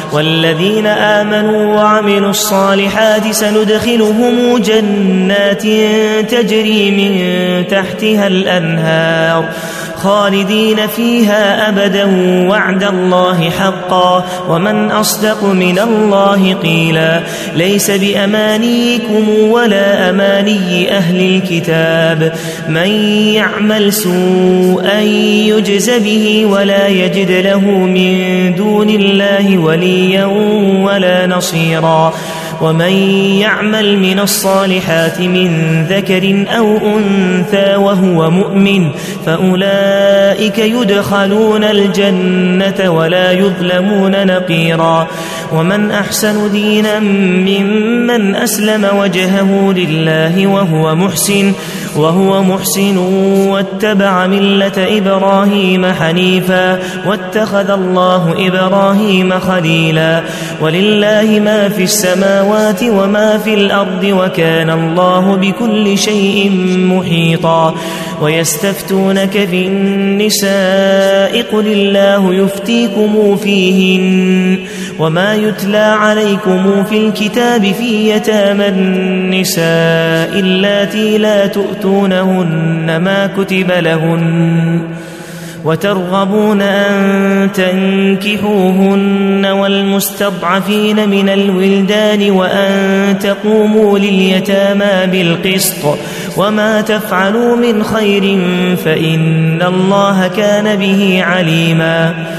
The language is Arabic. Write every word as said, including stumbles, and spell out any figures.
والذين آمنوا وعملوا الصالحات سندخلهم جنات تجري من تحتها الأنهار خالدين فيها أبدا وعد الله حقا ومن أصدق من الله قيلا ليس بأمانيكم ولا أماني أهل الكتاب من يعمل سوءا يجز به ولا يجد له من دون الله وليا ولا نصيرا ومن يعمل من الصالحات من ذكر أو أنثى وهو مؤمن فأولئك يدخلون الجنة ولا يظلمون نقيرا ومن أحسن دينا ممن أسلم وجهه لله وهو محسن وهو محسن واتبع ملة إبراهيم حنيفا واتخذ الله إبراهيم خليلا ولله ما في السماوات وما في الأرض وكان الله بكل شيء محيطا ويستفتونك في النساء قل الله يفتيكم فيهن وما يتلى عليكم في الكتاب في يتامى النساء اللاتي لا تؤتونهن ما كتب لهن وترغبون أن تنكحوهن والمستضعفين من الولدان وأن تقوموا لليتامى بالقسط وما تفعلوا من خير فإن الله كان به عليما